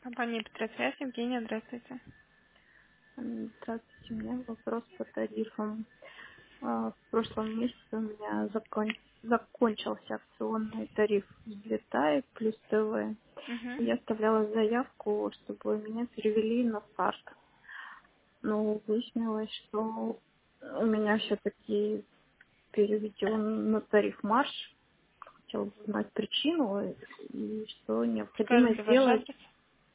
Компания Петросвязь, Евгения, здравствуйте. Здравствуйте, у меня вопрос по тарифам. В прошлом месяце у меня закончился акционный тариф «Взлетай» плюс ТВ. Угу. Я оставляла заявку, чтобы меня перевели на старт. Но выяснилось, что у меня все-таки переведен на тариф «Марш». Хотела бы узнать причину и что необходимо Скажите ваш сделать. адрес.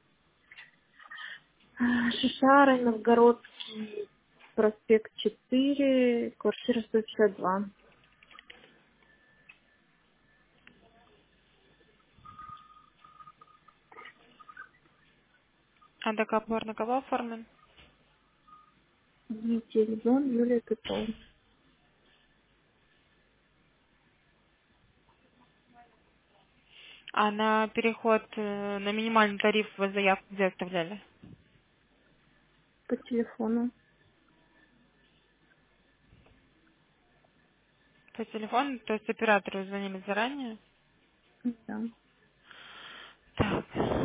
Шишара, Новгородский, проспект 4, квартира 152. А договор на кого оформлен? Телефон Юлия Петровна. А на переход на минимальный тариф вы заявку где оставляли? По телефону. По телефону, то есть оператору звонили заранее? Да. Так.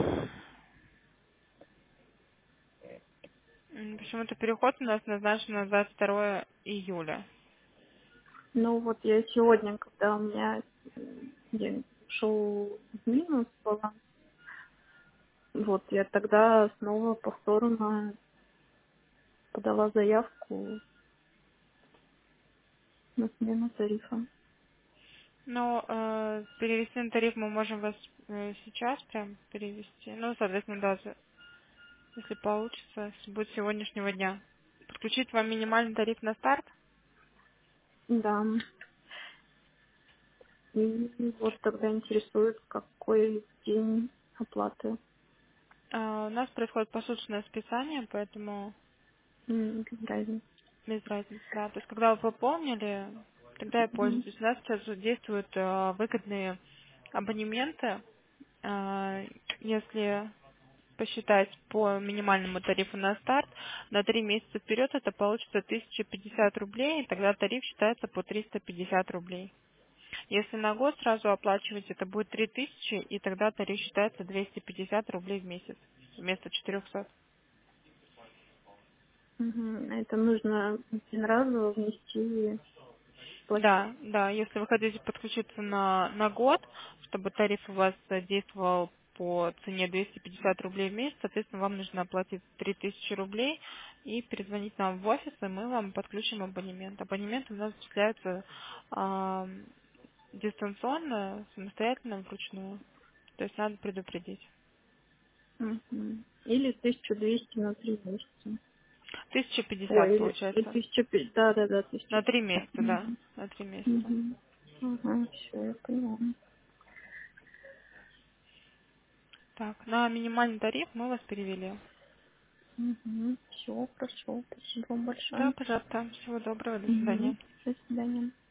Почему-то переход у нас назначен на 22 июля. Ну вот я сегодня, когда у меня день шел в минус баланс, вот я тогда снова повторно подала заявку на смену тарифа. Но перевести на тариф мы можем вас сейчас прям перевести. Ну, соответственно, да, если получится, если будет с сегодняшнего дня. Подключить вам минимальный тариф на старт? Да. И вот тогда интересует, какой день оплаты. У нас происходит посуточное списание, поэтому Без разницы. без разницы, да. То есть, когда вы пополнили, тогда и Мгм. пользуйтесь. У нас сейчас действуют выгодные абонементы. Если посчитать по минимальному тарифу на старт, на 3 месяца вперед это получится 1050 рублей, и тогда тариф считается по 350 рублей. Если на год сразу оплачивать, это будет 3000, и тогда тариф считается 250 рублей в месяц вместо 400. Мгм. Это нужно один раз внести и платить. Да, да, если вы хотите подключиться на год, чтобы тариф у вас действовал по цене 250 рублей в месяц, соответственно, вам нужно оплатить 3000 рублей и перезвонить нам в офис, и мы вам подключим абонемент. Абонемент у нас осуществляется дистанционно, самостоятельно, вручную. То есть надо предупредить. Мгм. Или 1200 на 3 месяца. 1050 Ой, или получается. 1050, да, На 3 1050. месяца, да. Мгм. На 3 месяца. Мгм. Ага, все, я поняла. Так, на минимальный тариф мы вас перевели. Угу. Все, хорошо. Спасибо вам Да, большое. пожалуйста. Всего доброго. До Угу. свидания. До свидания.